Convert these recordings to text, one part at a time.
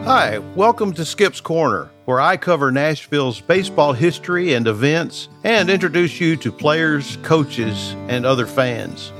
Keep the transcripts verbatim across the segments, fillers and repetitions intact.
Hi, welcome to Skip's Corner, where I cover Nashville's baseball history and events and introduce you to players, coaches, and other fans.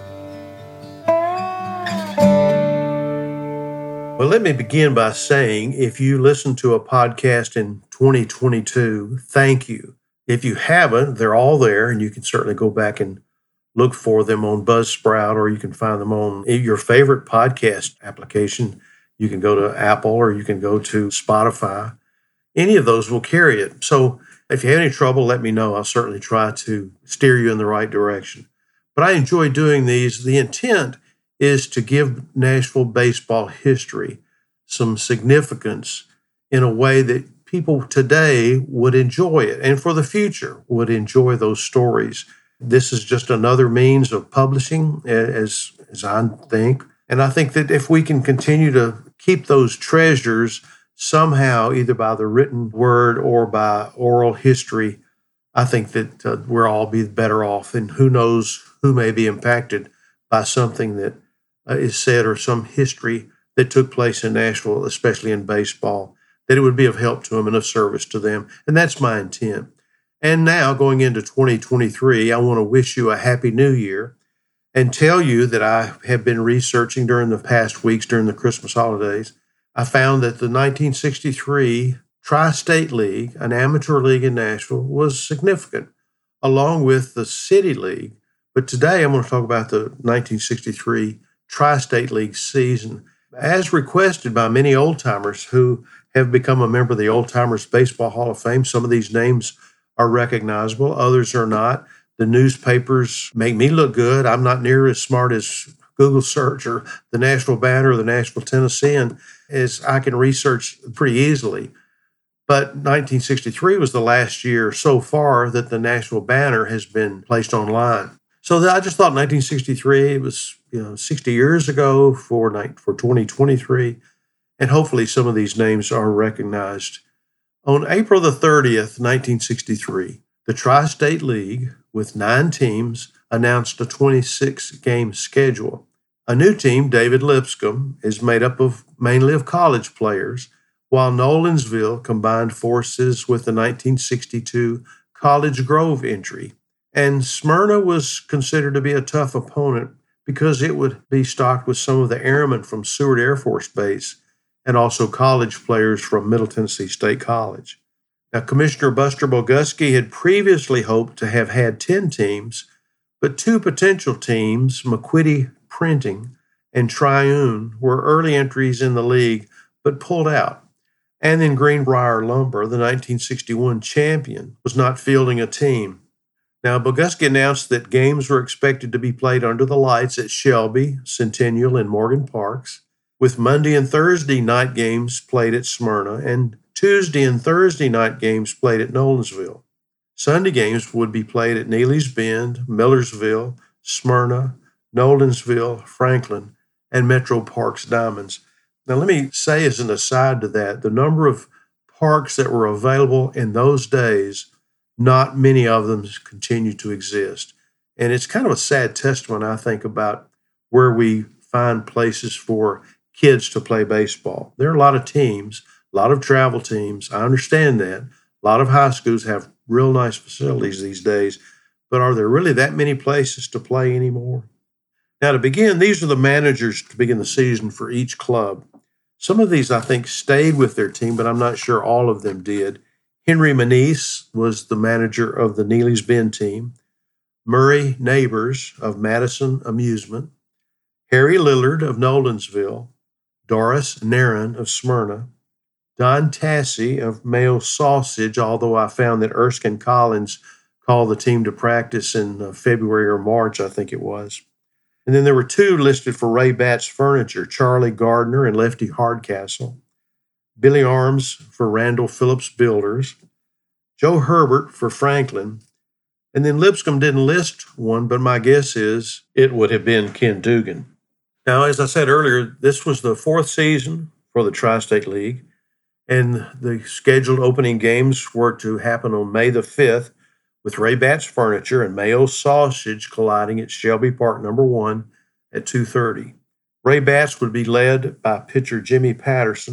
Well, let me begin by saying, if you listened to a podcast in twenty twenty-two, thank you. If you haven't, they're all there, and you can certainly go back and look for them on Buzzsprout, or you can find them on your favorite podcast application. You can go to Apple or you can go to Spotify. Any of those will carry it. So if you have any trouble, let me know. I'll certainly try to steer you in the right direction. But I enjoy doing these. The intent is to give Nashville baseball history some significance in a way that people today would enjoy it, and for the future would enjoy those stories. This is just another means of publishing, as, as I think. And I think that if we can continue to keep those treasures somehow, either by the written word or by oral history, I think that uh, we'll all be better off. And who knows who may be impacted by something that uh, is said or some history that took place in Nashville, especially in baseball, that it would be of help to them and of service to them. And that's my intent. And now, going into twenty twenty-three, I want to wish you a happy new year and tell you that I have been researching during the past weeks, during the Christmas holidays. I found that the nineteen sixty-three Tri-State League, an amateur league in Nashville, was significant, along with the City League. But today I'm going to talk about the nineteen sixty-three Tri-State League season, as requested by many old-timers who have become a member of the Old Timers Baseball Hall of Fame. Some of these names are recognizable, others are not. The newspapers make me look good. I'm not near as smart as Google search or the Nashville Banner or the Nashville Tennessean, as I can research pretty easily. But nineteen sixty-three was the last year so far that the Nashville Banner has been placed online. So I just thought nineteen sixty-three, it was you know sixty years ago for for twenty twenty-three, and hopefully some of these names are recognized. On April the thirtieth, nineteen sixty-three, the Tri-State League, with nine teams, announced a twenty-six game schedule. A new team, David Lipscomb, is made up of mainly of college players, while Nolensville combined forces with the nineteen sixty-two College Grove entry. And Smyrna was considered to be a tough opponent because it would be stocked with some of the airmen from Seward Air Force Base and also college players from Middle Tennessee State College. Now, Commissioner Buster Boguski had previously hoped to have had ten teams, but two potential teams, McQuitty Printing and Triune, were early entries in the league, but pulled out. And then Greenbrier Lumber, the nineteen sixty-one champion, was not fielding a team. Now, Boguski announced that games were expected to be played under the lights at Shelby, Centennial, and Morgan Parks, with Monday and Thursday night games played at Smyrna, and Tuesday and Thursday night games played at Nolensville. Sunday games would be played at Neely's Bend, Millersville, Smyrna, Nolensville, Franklin, and Metro Parks Diamonds. Now, let me say as an aside to that, the number of parks that were available in those days, not many of them continue to exist. And it's kind of a sad testament, I think, about where we find places for kids to play baseball. There are a lot of teams, a lot of travel teams. I understand that. A lot of high schools have real nice facilities these days, but are there really that many places to play anymore? Now, to begin, these are the managers to begin the season for each club. Some of these, I think, stayed with their team, but I'm not sure all of them did. Henry Manise was the manager of the Neely's Bend team. Murray Neighbors of Madison Amusement. Harry Lillard of Nolensville. Doris Nairn of Smyrna. Don Tassi of Mayo Sausage, although I found that Erskine Collins called the team to practice in uh, February or March, I think it was. And then there were two listed for Ray Batts Furniture, Charlie Gardner and Lefty Hardcastle. Billy Arms for Randall Phillips Builders. Joe Herbert for Franklin. And then Lipscomb didn't list one, but my guess is it would have been Ken Dugan. Now, as I said earlier, this was the fourth season for the Tri-State League, and the scheduled opening games were to happen on May the fifth, with Ray Batts Furniture and Mayo Sausage colliding at Shelby Park number one at two thirty. Ray Batts would be led by pitcher Jimmy Patterson,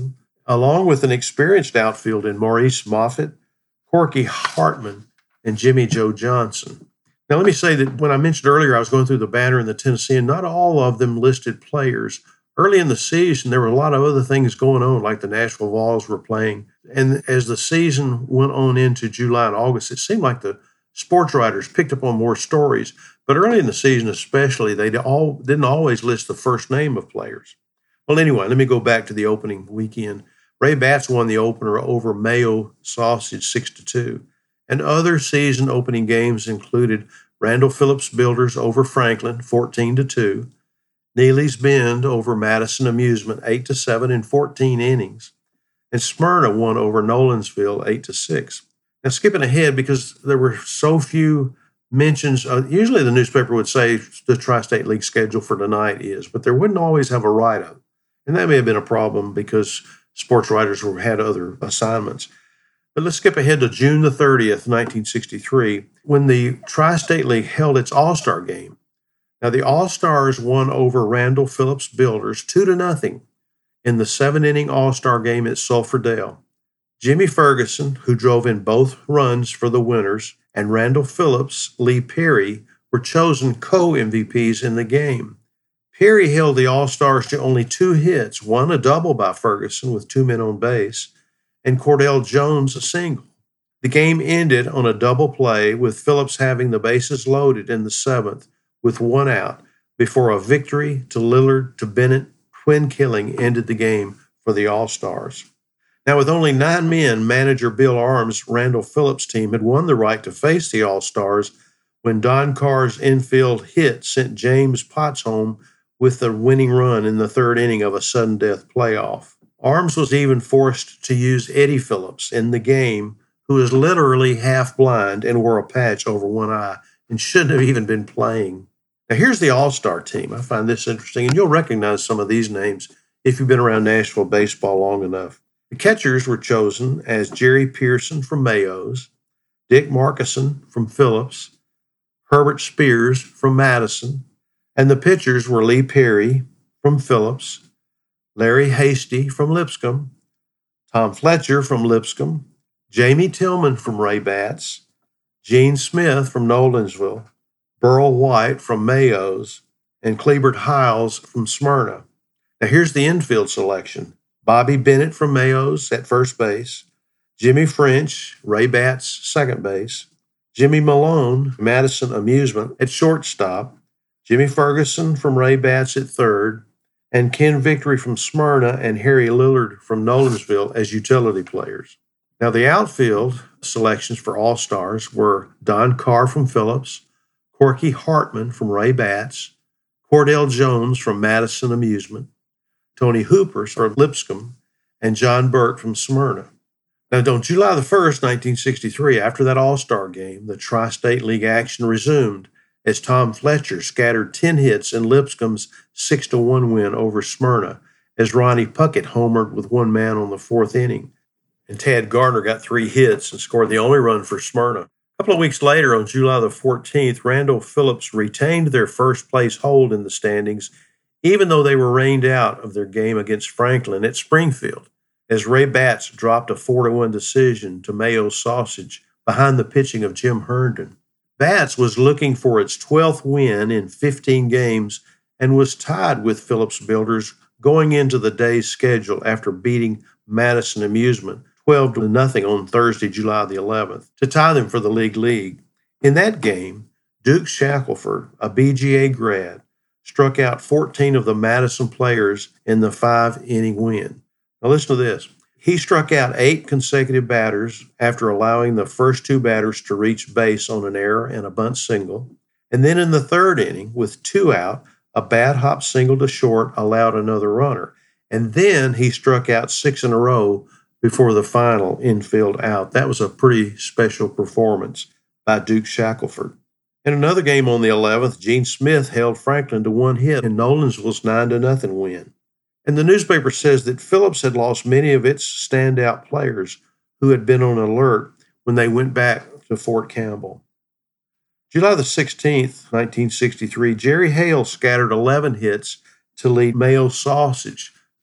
along with an experienced outfield in Maurice Moffett, Corky Hartman, and Jimmy Joe Johnson. Now, let me say that when I mentioned earlier I was going through the Banner and the Tennessean, not all of them listed players. Early in the season, there were a lot of other things going on, like the Nashville Vols were playing. And as the season went on into July and August, it seemed like the sports writers picked up on more stories. But early in the season especially, they all, didn't always list the first name of players. Well, anyway, let me go back to the opening weekend. Ray Batts won the opener over Mayo Sausage six to two. And other season opening games included Randall Phillips Builders over Franklin fourteen to two. Neely's Bend over Madison Amusement, eight to seven in fourteen innings. And Smyrna won over Nolensville, eight to six. Now, skipping ahead, because there were so few mentions, uh, usually the newspaper would say the Tri-State League schedule for tonight is, but there wouldn't always have a write-up. And that may have been a problem because sports writers were, had other assignments. But let's skip ahead to June the thirtieth, nineteen sixty-three, when the Tri-State League held its All-Star game. Now, the All-Stars won over Randall Phillips Builders two to nothing in the seven-inning All-Star game at Sulphur Dale. Jimmy Ferguson, who drove in both runs for the winners, and Randall Phillips, Lee Perry, were chosen co-M V Ps in the game. Perry held the All-Stars to only two hits, one a double by Ferguson with two men on base, and Cordell Jones a single. The game ended on a double play with Phillips having the bases loaded in the seventh with one out before a victory to Lillard to Bennett twin killing ended the game for the All-Stars. Now, with only nine men, manager Bill Arms' Randall Phillips team had won the right to face the All-Stars when Don Carr's infield hit sent James Potts home with the winning run in the third inning of a sudden death playoff. Arms was even forced to use Eddie Phillips in the game, who is literally half blind and wore a patch over one eye and shouldn't have even been playing. Now, here's the All-Star team. I find this interesting, and you'll recognize some of these names if you've been around Nashville baseball long enough. The catchers were chosen as Jerry Pearson from Mayo's, Dick Markison from Phillips, Herbert Spears from Madison, and the pitchers were Lee Perry from Phillips, Larry Hasty from Lipscomb, Tom Fletcher from Lipscomb, Jamie Tillman from Ray Batts, Gene Smith from Nolensville, Burl White from Mayo's, and Clebert Hiles from Smyrna. Now here's the infield selection. Bobby Bennett from Mayo's at first base, Jimmy French, Ray Batts, second base, Jimmy Malone, Madison Amusement at shortstop, Jimmy Ferguson from Ray Batts at third, and Ken Victory from Smyrna and Harry Lillard from Nolensville as utility players. Now, the outfield selections for All-Stars were Don Carr from Phillips, Corky Hartman from Ray Batts, Cordell Jones from Madison Amusement, Tony Hooper from Lipscomb, and John Burke from Smyrna. Now, on July the first, nineteen sixty-three, after that All-Star game, the Tri-State League action resumed as Tom Fletcher scattered ten hits in Lipscomb's six to one win over Smyrna, as Ronnie Puckett homered with one man on the fourth inning. And Tad Gardner got three hits and scored the only run for Smyrna. A couple of weeks later, on July the fourteenth, Randall Phillips retained their first-place hold in the standings, even though they were rained out of their game against Franklin at Springfield, as Ray Batts dropped a four to one decision to Mayo Sausage behind the pitching of Jim Herndon. Batts was looking for its twelfth win in fifteen games and was tied with Phillips Builders going into the day's schedule after beating Madison Amusement twelve to nothing on Thursday, July the eleventh, to tie them for the league lead. In that game, Duke Shackelford, a B G A grad, struck out fourteen of the Madison players in the five-inning win. Now listen to this. He struck out eight consecutive batters after allowing the first two batters to reach base on an error and a bunt single. And then in the third inning, with two out, a bad hop single to short allowed another runner. And then he struck out six in a row before the final infield out. That was a pretty special performance by Duke Shackelford. In another game on the eleventh, Gene Smith held Franklin to one hit in Nolensville's nine to nothing win. And the newspaper says that Phillips had lost many of its standout players who had been on alert when they went back to Fort Campbell. July the sixteenth, nineteen sixty-three, Jerry Hale scattered eleven hits to lead Mayo Sausage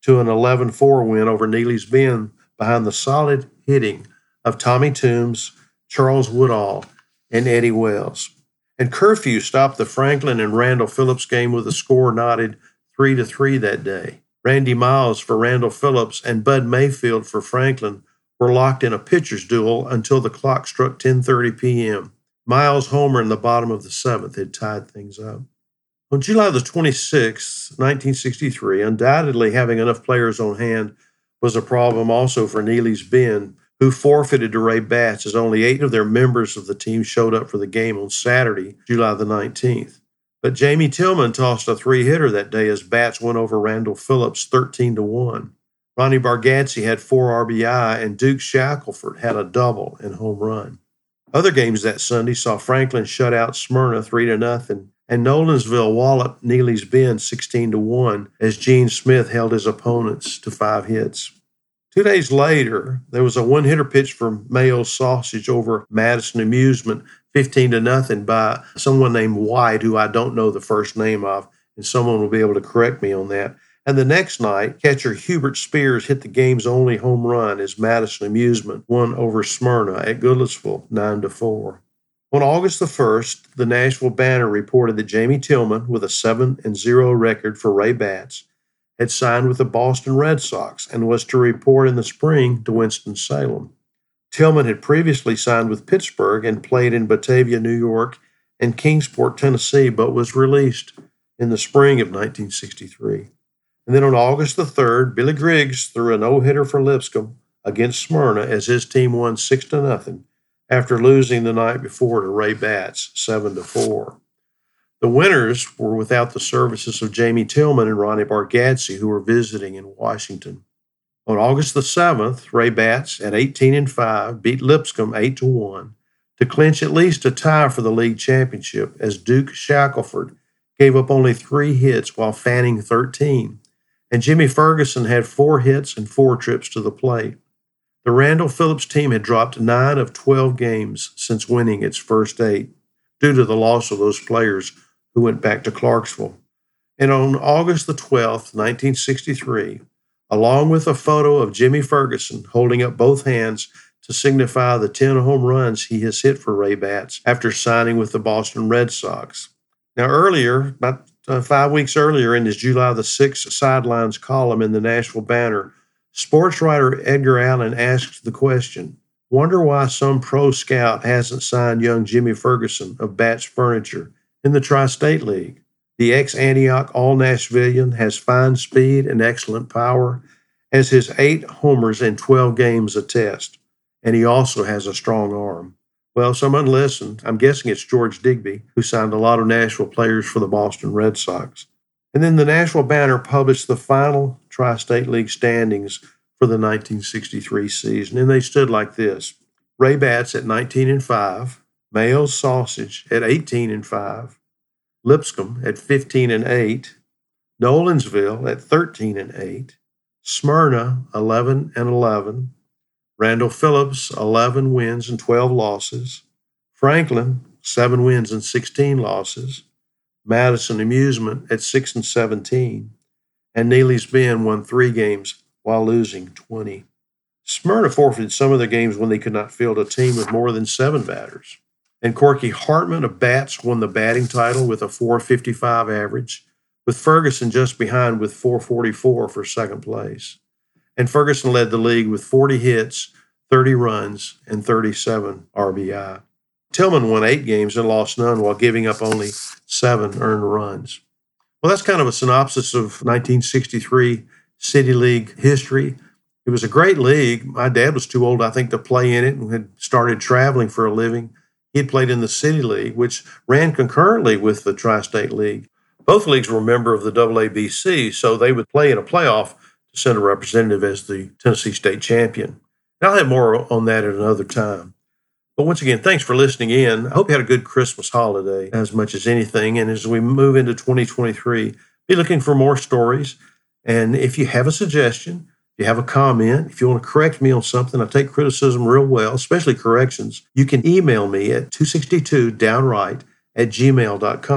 to an eleven four win over Neely's Bend behind the solid hitting of Tommy Toombs, Charles Woodall, and Eddie Wells. And curfew stopped the Franklin and Randall Phillips game with a score knotted three to three that day. Randy Miles for Randall Phillips and Bud Mayfield for Franklin were locked in a pitcher's duel until the clock struck ten thirty p.m. Miles' homer in the bottom of the seventh had tied things up. On July the twenty-sixth, nineteen sixty-three, undoubtedly having enough players on hand was a problem also for Neely's Bend, who forfeited to Ray Batts as only eight of their members of the team showed up for the game on Saturday, July the nineteenth. But Jamie Tillman tossed a three-hitter that day as Batts went over Randall Phillips thirteen to one. Ronnie Bargatze had four R B I, and Duke Shackelford had a double and home run. Other games that Sunday saw Franklin shut out Smyrna three to nothing, and Nolensville walloped Neely's Bend sixteen to one as Gene Smith held his opponents to five hits. Two days later, there was a one-hitter pitch for Mayo's Sausage over Madison Amusement, fifteen to nothing by someone named White, who I don't know the first name of, and someone will be able to correct me on that. And the next night, catcher Hubert Spears hit the game's only home run as Madison Amusement won over Smyrna at Goodlettsville nine to four. On August the first, the Nashville Banner reported that Jamie Tillman, with a seven and zero record for Ray Batts, had signed with the Boston Red Sox and was to report in the spring to Winston-Salem. Tillman had previously signed with Pittsburgh and played in Batavia, New York, and Kingsport, Tennessee, but was released in the spring of nineteen sixty-three. And then on August the third, Billy Griggs threw a no-hitter for Lipscomb against Smyrna as his team won six to nothing after losing the night before to Ray Batts seven to four. The winners were without the services of Jamie Tillman and Ronnie Bargatze, who were visiting in Washington. On August the seventh, Ray Batts, at eighteen and five, beat Lipscomb eight to one to clinch at least a tie for the league championship, as Duke Shackelford gave up only three hits while fanning thirteen, and Jimmy Ferguson had four hits and four trips to the plate. The Randall Phillips team had dropped nine of twelve games since winning its first eight, due to the loss of those players who went back to Clarksville. And on August the twelfth, nineteen sixty-three, along with a photo of Jimmy Ferguson holding up both hands to signify the ten home runs he has hit for Ray Batts after signing with the Boston Red Sox. Now, earlier, about uh, five weeks earlier, in his July the sixth Sidelines column in the Nashville Banner, sports writer Edgar Allen asked the question, "Wonder why some pro scout hasn't signed young Jimmy Ferguson of Batts Furniture in the Tri-State League? The ex-Antioch All-Nashvillian has fine speed and excellent power, as his eight homers in twelve games attest, and he also has a strong arm." Well, someone listened. I'm guessing it's George Digby, who signed a lot of Nashville players for the Boston Red Sox. And then the Nashville Banner published the final Tri-State League standings for the nineteen sixty-three season, and they stood like this: Ray Batts at nineteen and five, Mayo's Sausage at eighteen and five, Lipscomb at fifteen and eight, Nolensville at thirteen and eight, Smyrna eleven and eleven, Randall Phillips eleven wins and twelve losses, Franklin seven wins and sixteen losses, Madison Amusement at six and seventeen, and Neely's Bend won three games while losing twenty. Smyrna forfeited some of their games when they could not field a team with more than seven batters. And Corky Hartman of Batts won the batting title with a four fifty-five average, with Ferguson just behind with four forty-four for second place. And Ferguson led the league with forty hits, thirty runs, and thirty-seven R B I. Tillman won eight games and lost none while giving up only seven earned runs. Well, that's kind of a synopsis of nineteen sixty-three City League history. It was a great league. My dad was too old, I think, to play in it and had started traveling for a living. He had played in the City League, which ran concurrently with the Tri-State League. Both leagues were a member of the double A B C, so they would play in a playoff to send a representative as the Tennessee State champion. And I'll have more on that at another time. But once again, thanks for listening in. I hope you had a good Christmas holiday as much as anything. And as we move into twenty twenty-three, be looking for more stories. And if you have a suggestion, if you have a comment, if you want to correct me on something, I take criticism real well, especially corrections. You can email me at two sixty-two downright at gmail dot com.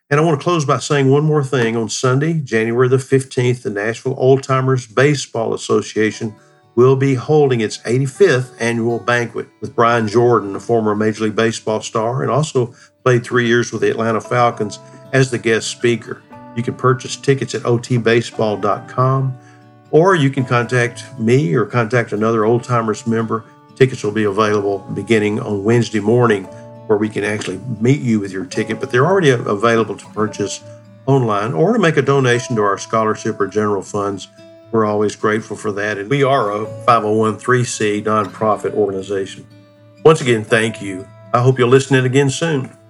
And I want to close by saying one more thing. On Sunday, January the fifteenth, the Nashville Old Timers Baseball Association will be holding its eighty-fifth annual banquet with Brian Jordan, a former Major League Baseball star, and also played three years with the Atlanta Falcons as the guest speaker. You can purchase tickets at o t baseball dot com, or you can contact me or contact another Old Timers member. Tickets will be available beginning on Wednesday morning, where we can actually meet you with your ticket, but they're already available to purchase online or to make a donation to our scholarship or general funds. We're always grateful for that. And we are a five oh one c nonprofit organization. Once again, thank you. I hope you'll listen in again soon.